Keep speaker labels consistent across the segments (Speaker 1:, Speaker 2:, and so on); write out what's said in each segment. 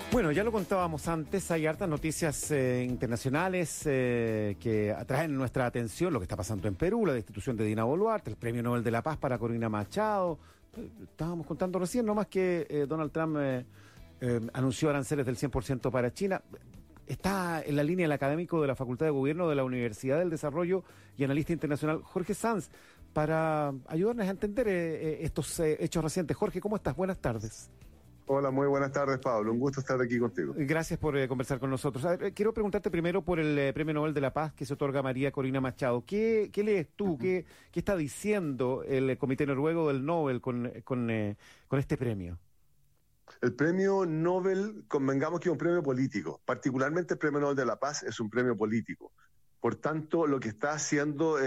Speaker 1: Bueno, ya lo contábamos antes, hay hartas noticias internacionales que atraen nuestra atención, lo que está pasando en Perú, la destitución de Dina Boluarte, el Premio Nobel de la Paz para Corina Machado. Estábamos contando recién nomás que Donald Trump anunció aranceles del 100% para China. Está en la línea el académico de la Facultad de Gobierno de la Universidad del Desarrollo y analista internacional Jorge Sanz para ayudarnos a entender estos hechos recientes. Jorge, ¿cómo estás? Buenas tardes.
Speaker 2: Hola, muy buenas tardes, Pablo. Un gusto estar aquí contigo.
Speaker 1: Gracias por conversar con nosotros. A ver, quiero preguntarte primero por el Premio Nobel de la Paz que se otorga a María Corina Machado. ¿Qué lees tú? ¿Qué está diciendo el Comité Noruego del Nobel con este premio?
Speaker 2: El Premio Nobel, convengamos que es un premio político. Particularmente el Premio Nobel de la Paz es un premio político. Por tanto, lo que está haciendo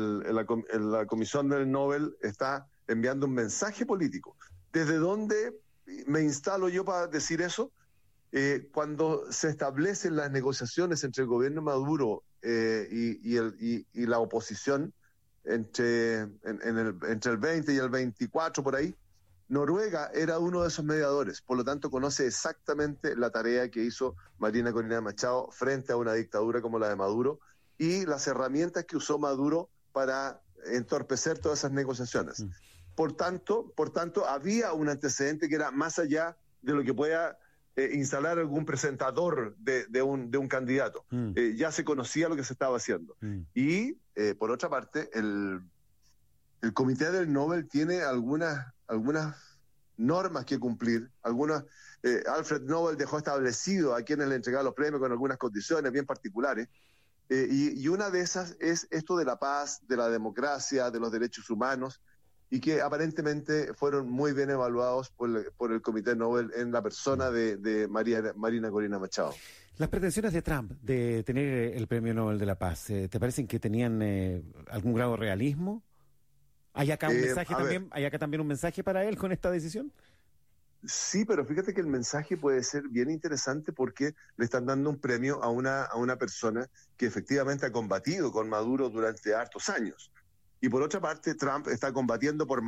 Speaker 2: la Comisión del Nobel está enviando un mensaje político. ¿Desde dónde me instalo yo para decir eso? Cuando se establecen las negociaciones entre el gobierno Maduro y la oposición entre el 20 y el 24 por ahí, Noruega era uno de esos mediadores, por lo tanto conoce exactamente la tarea que hizo María Corina Machado frente a una dictadura como la de Maduro y las herramientas que usó Maduro para entorpecer todas esas negociaciones. Por tanto, había un antecedente que era más allá de lo que pueda instalar algún presentador de un candidato. Ya se conocía lo que se estaba haciendo. Y, por otra parte, el Comité del Nobel tiene algunas normas que cumplir. Alfred Nobel dejó establecido a quienes le entregaban los premios con algunas condiciones bien particulares. Y una de esas es esto de la paz, de la democracia, de los derechos humanos, y que aparentemente fueron muy bien evaluados por el Comité Nobel en la persona de María Corina Machado.
Speaker 1: Las pretensiones de Trump de tener el Premio Nobel de la Paz, ¿te parecen que tenían algún grado de realismo? ¿Hay acá un mensaje también? ¿Hay acá también un mensaje para él con esta decisión?
Speaker 2: Sí, pero fíjate que el mensaje puede ser bien interesante porque le están dando un premio a una persona que efectivamente ha combatido con Maduro durante hartos años. Y por otra parte, Trump está combatiendo contra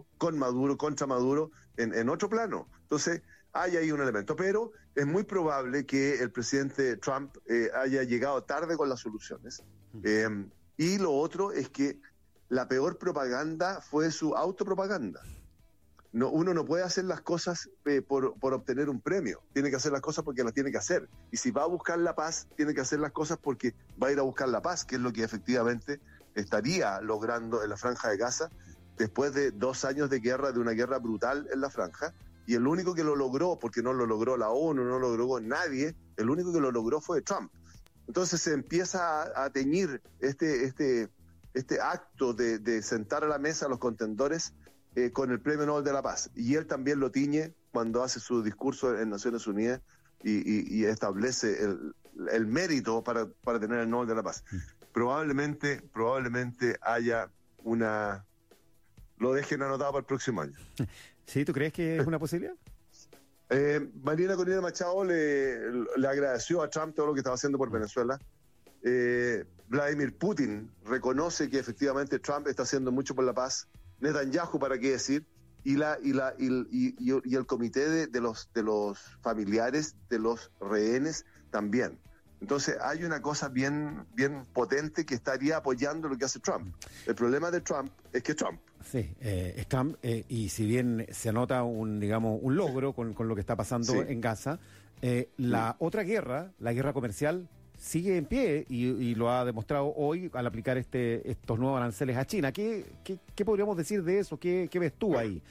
Speaker 2: Maduro en otro plano. Entonces, hay ahí un elemento. Pero es muy probable que el presidente Trump haya llegado tarde con las soluciones. Y lo otro es que la peor propaganda fue su autopropaganda. Uno no puede hacer las cosas por obtener un premio. Tiene que hacer las cosas porque las tiene que hacer. Y si va a buscar la paz, tiene que hacer las cosas porque va a ir a buscar la paz, que es lo que efectivamente estaría logrando en la Franja de Gaza después de 2 años de guerra, de una guerra brutal en la Franja. Y el único que lo logró, porque no lo logró la ONU, no lo logró nadie, el único que lo logró fue Trump. Entonces se empieza a teñir este acto de sentar a la mesa a los contendores con el Premio Nobel de la Paz. Y él también lo tiñe cuando hace su discurso en Naciones Unidas y establece el mérito para tener el Nobel de la Paz. Probablemente haya lo dejen anotado para el próximo año.
Speaker 1: ¿Sí? ¿Tú crees que es una posibilidad?
Speaker 2: María Corina Machado le agradeció a Trump todo lo que estaba haciendo por Venezuela. Vladimir Putin reconoce que efectivamente Trump está haciendo mucho por la paz. Netanyahu, para qué decir, y el comité de los familiares de los rehenes también. Entonces hay una cosa bien potente que estaría apoyando lo que hace Trump. El problema de Trump es que Trump.
Speaker 1: Sí, es Trump, y si bien se anota un logro con lo que está pasando en Gaza, la otra guerra, la guerra comercial, sigue en pie y lo ha demostrado hoy al aplicar estos nuevos aranceles a China. ¿Qué podríamos decir de eso? ¿Qué ves tú ahí?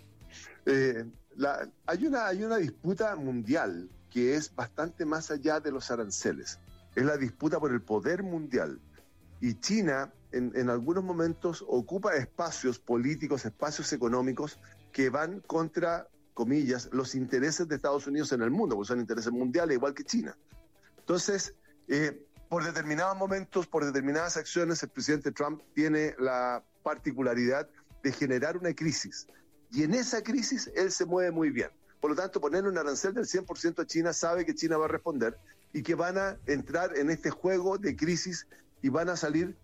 Speaker 2: Hay una disputa mundial que es bastante más allá de los aranceles. Es la disputa por el poder mundial. Y China, en algunos momentos, ocupa espacios políticos, espacios económicos que van contra, comillas, los intereses de Estados Unidos en el mundo, porque son intereses mundiales, igual que China. Entonces, por determinados momentos, por determinadas acciones, el presidente Trump tiene la particularidad de generar una crisis. Y en esa crisis él se mueve muy bien. Por lo tanto, ponerle un arancel del 100% a China, sabe que China va a responder y que van a entrar en este juego de crisis y van a salir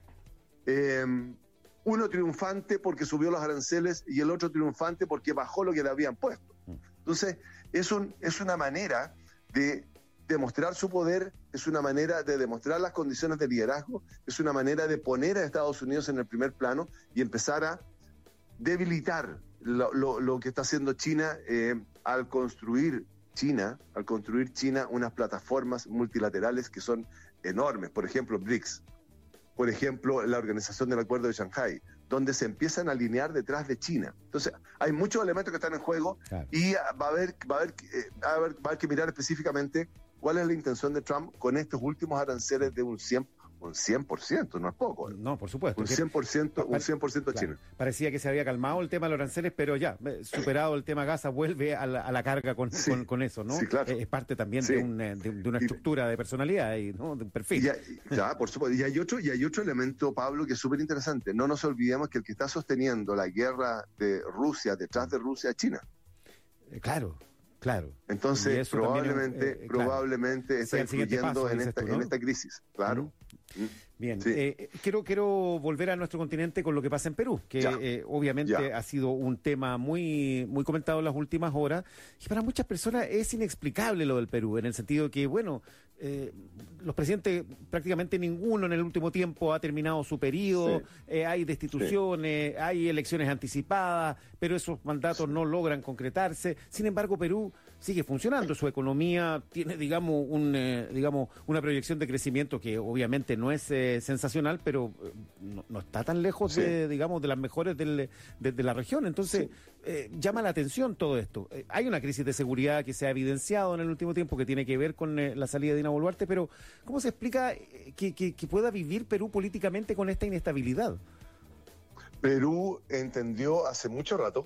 Speaker 2: uno triunfante porque subió los aranceles y el otro triunfante porque bajó lo que le habían puesto. Entonces, es una manera de demostrar su poder, es una manera de demostrar las condiciones de liderazgo, es una manera de poner a Estados Unidos en el primer plano y empezar a debilitar lo que está haciendo China al construir China unas plataformas multilaterales que son enormes. Por ejemplo, BRICS. Por ejemplo, la Organización del Acuerdo de Shanghái, donde se empiezan a alinear detrás de China. Entonces, hay muchos elementos que están en juego, claro, y va a haber que mirar específicamente cuál es la intención de Trump con estos últimos aranceles de un 100%, no es poco.
Speaker 1: No, por supuesto.
Speaker 2: Un 100%
Speaker 1: claro,
Speaker 2: China.
Speaker 1: Parecía que se había calmado el tema de los aranceles, pero ya, superado el tema Gaza, vuelve a la carga con eso, ¿no?
Speaker 2: Sí, claro.
Speaker 1: Es parte también de una estructura de personalidad y, ¿no?, de un perfil.
Speaker 2: Ya, por supuesto. Y hay otro elemento, Pablo, que es súper interesante. No nos olvidemos que el que está sosteniendo la guerra de Rusia, detrás de Rusia, es China.
Speaker 1: Claro.
Speaker 2: Entonces, probablemente está influyendo en esta crisis, claro.
Speaker 1: Bien, sí. Quiero volver a nuestro continente con lo que pasa en Perú, que obviamente ha sido un tema muy, muy comentado en las últimas horas, y para muchas personas es inexplicable lo del Perú, en el sentido que, bueno, los presidentes, prácticamente ninguno en el último tiempo ha terminado su periodo, hay destituciones, hay elecciones anticipadas, pero esos mandatos no logran concretarse. Sin embargo, Perú sigue funcionando, su economía tiene, digamos, una proyección de crecimiento que obviamente no es sensacional, pero no está tan lejos de las mejores de la región. Entonces, llama la atención todo esto. Hay una crisis de seguridad que se ha evidenciado en el último tiempo que tiene que ver con la salida de Dina Boluarte, pero ¿cómo se explica que pueda vivir Perú políticamente con esta inestabilidad?
Speaker 2: Perú entendió hace mucho rato,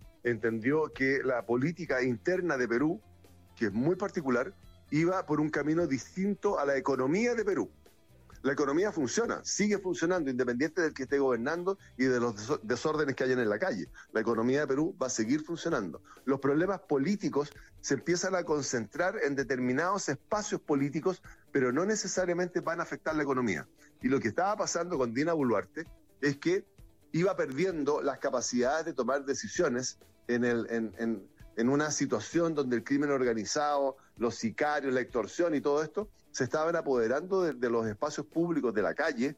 Speaker 2: que la política interna de Perú, que es muy particular, iba por un camino distinto a la economía de Perú. La economía funciona, sigue funcionando, independiente del que esté gobernando y de los desórdenes que hayan en la calle. La economía de Perú va a seguir funcionando. Los problemas políticos se empiezan a concentrar en determinados espacios políticos, pero no necesariamente van a afectar la economía. Y lo que estaba pasando con Dina Boluarte es que iba perdiendo las capacidades de tomar decisiones en una situación donde el crimen organizado, los sicarios, la extorsión y todo esto se estaban apoderando de los espacios públicos de la calle.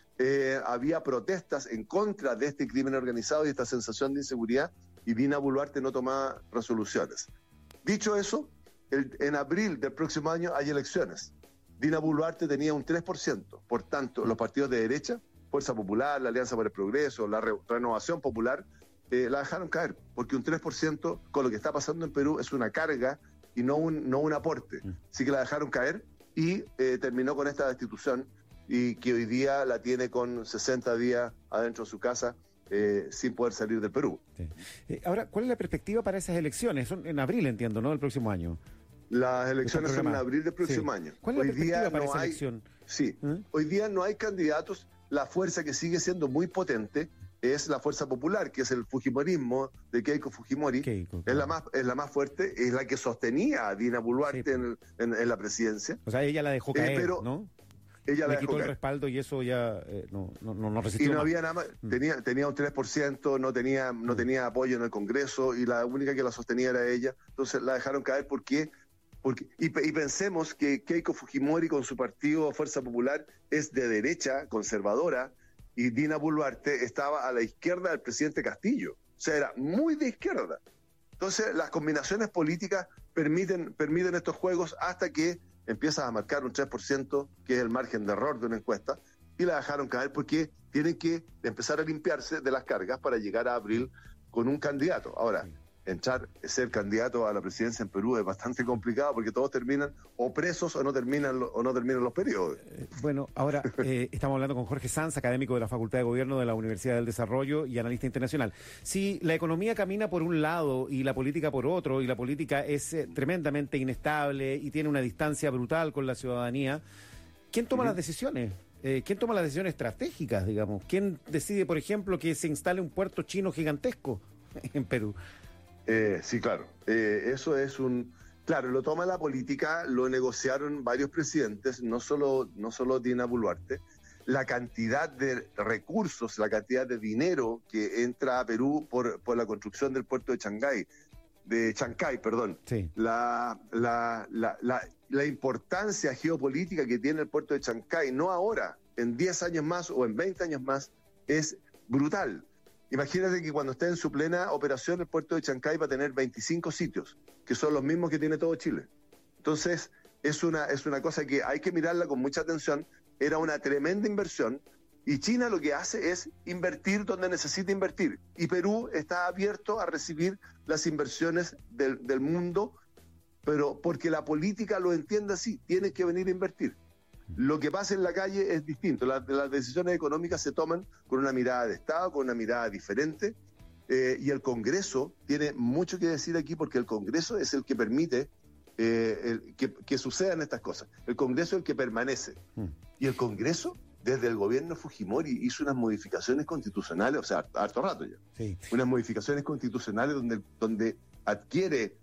Speaker 2: Había protestas en contra de este crimen organizado y esta sensación de inseguridad, y Dina Boluarte no tomaba resoluciones. Dicho eso, en abril del próximo año hay elecciones. Dina Boluarte tenía un 3%, por tanto, los partidos de derecha, Fuerza Popular, la Alianza por el Progreso, la Renovación Popular, la dejaron caer, porque un 3% con lo que está pasando en Perú es una carga y no un aporte. Así que la dejaron caer y terminó con esta destitución, y que hoy día la tiene con 60 días adentro de su casa sin poder salir del Perú.
Speaker 1: Sí. Ahora, ¿cuál es la perspectiva para esas elecciones? Son en abril, entiendo, ¿no?, el próximo año.
Speaker 2: Las elecciones son en abril del próximo año.
Speaker 1: ¿Cuál es la perspectiva para esa elección?
Speaker 2: Sí, hoy día no hay candidatos. La fuerza que sigue siendo muy potente es la Fuerza Popular, que es el fujimorismo de Keiko Fujimori. Es la más fuerte, es la que sostenía a Dina Boluarte en la presidencia.
Speaker 1: O sea, ella la dejó caer, ¿no?
Speaker 2: Ella
Speaker 1: le quitó el respaldo y eso ya no resistió.
Speaker 2: Y no había nada más. Tenía un 3%, no tenía apoyo en el Congreso, y la única que la sostenía era ella. Entonces la dejaron caer porque pensemos que Keiko Fujimori con su partido Fuerza Popular es de derecha, conservadora, y Dina Boluarte estaba a la izquierda del presidente Castillo. O sea, era muy de izquierda. Entonces, las combinaciones políticas permiten estos juegos hasta que empiezas a marcar un 3%, que es el margen de error de una encuesta, y la dejaron caer porque tienen que empezar a limpiarse de las cargas para llegar a abril con un candidato. Ahora, ser candidato a la presidencia en Perú es bastante complicado porque todos terminan o presos o no terminan los periodos.
Speaker 1: Bueno, ahora estamos hablando con Jorge Sanz, académico de la Facultad de Gobierno de la Universidad del Desarrollo y analista internacional. Si la economía camina por un lado y la política por otro, y la política es tremendamente inestable y tiene una distancia brutal con la ciudadanía, ¿quién toma las decisiones? ¿Quién toma las decisiones estratégicas, digamos? ¿Quién decide, por ejemplo, que se instale un puerto chino gigantesco en Perú?
Speaker 2: Sí, claro. Eso es Claro, lo toma la política, lo negociaron varios presidentes, no solo Dina Boluarte. La cantidad de recursos, la cantidad de dinero que entra a Perú por la construcción del puerto de Shanghái de Chancay, perdón.
Speaker 1: Sí.
Speaker 2: La importancia geopolítica que tiene el puerto de Chancay, no ahora, en 10 años más o en 20 años más, es brutal. Imagínate que cuando esté en su plena operación el puerto de Chancay va a tener 25 sitios, que son los mismos que tiene todo Chile. Entonces, es una cosa que hay que mirarla con mucha atención. Era una tremenda inversión y China lo que hace es invertir donde necesita invertir. Y Perú está abierto a recibir las inversiones del mundo, pero porque la política lo entiende así, tiene que venir a invertir. Lo que pasa en la calle es distinto. Las decisiones económicas se toman con una mirada de Estado, con una mirada diferente, y el Congreso tiene mucho que decir aquí porque el Congreso es el que permite que sucedan estas cosas. El Congreso es el que permanece. Y el Congreso, desde el gobierno Fujimori, hizo unas modificaciones constitucionales, o sea, harto rato ya. Sí. Unas modificaciones constitucionales donde adquiere...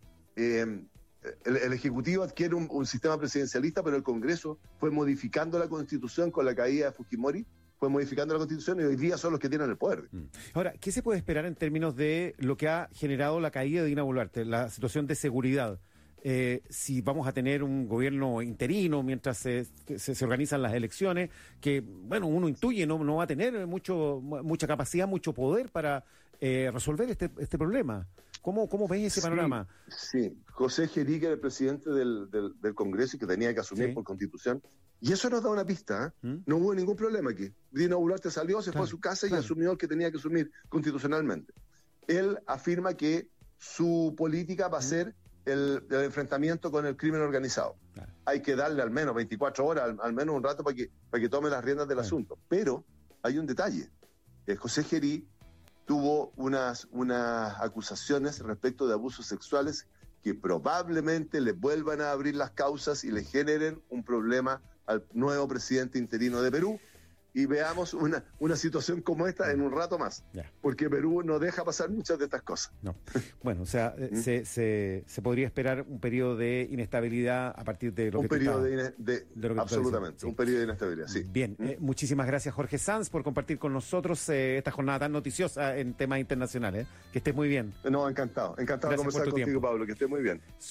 Speaker 2: El Ejecutivo adquiere un sistema presidencialista, pero el Congreso fue modificando la Constitución con la caída de Fujimori, fue modificando la Constitución y hoy día son los que tienen el poder.
Speaker 1: Ahora, ¿qué se puede esperar en términos de lo que ha generado la caída de Dina Boluarte, la situación de seguridad? Si vamos a tener un gobierno interino mientras se organizan las elecciones, que, bueno, uno intuye no va a tener mucha capacidad, mucho poder para resolver este problema. ¿Cómo ves ese panorama?
Speaker 2: Sí, José Gerí, que era el presidente del Congreso y que tenía que asumir por Constitución, y eso nos da una pista, ¿eh? No hubo ningún problema aquí. Dina Boluarte salió, se fue a su casa y asumió el que tenía que asumir constitucionalmente. Él afirma que su política va a ser el enfrentamiento con el crimen organizado. Hay que darle al menos 24 horas, al menos un rato para que tome las riendas del asunto. Pero hay un detalle. José Gerí tuvo unas acusaciones respecto de abusos sexuales que probablemente le vuelvan a abrir las causas y le generen un problema al nuevo presidente interino de Perú. Y veamos una situación como esta en un rato más. Porque Perú no deja pasar muchas de estas cosas.
Speaker 1: No. Bueno, o sea, se podría esperar un periodo de inestabilidad a partir de lo que
Speaker 2: absolutamente, un periodo de inestabilidad, sí.
Speaker 1: Bien, muchísimas gracias, Jorge Sanz, por compartir con nosotros esta jornada tan noticiosa en temas internacionales. Que estés muy bien.
Speaker 2: No, encantado de conversar contigo, Pablo, que estés muy bien.